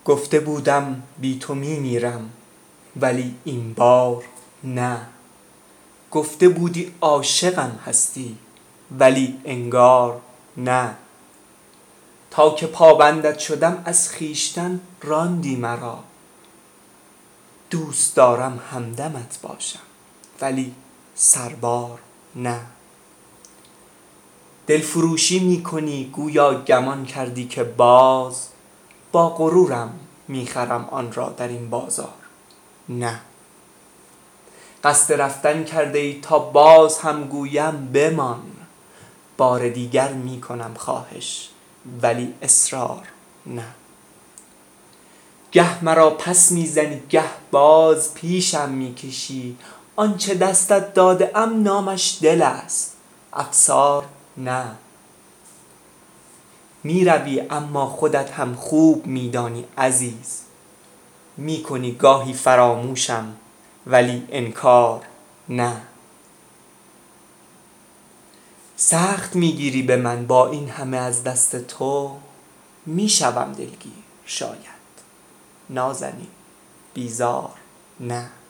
گفته بودم بی تو میمیرم ولی این بار نه. گفته بودی عاشقم هستی ولی انگار نه. تا که پابندت شدم از خویشتن راندی مرا. دوست دارم همدمت باشم ولی سربار نه. دلفروشی میکنی گویا گمان کردی که باز با غرورم میخرم آن را در این بازار نه. قصد رفتن کرده ای تا باز هم گویم بمان. بار دیگر میکنم خواهش ولی اصرار نه. گه مرا پس میزنی گه باز پیشم میکشی. آنچه دستت داده ام نامش دل است افسار نه. میروی اما خودت هم خوب میدانی عزیز. میکنی گاهی فراموشم ولی انکار نه. سخت میگیری به من با این همه از دست تو. میشوم دلگیر شاید نازنین بیزار نه.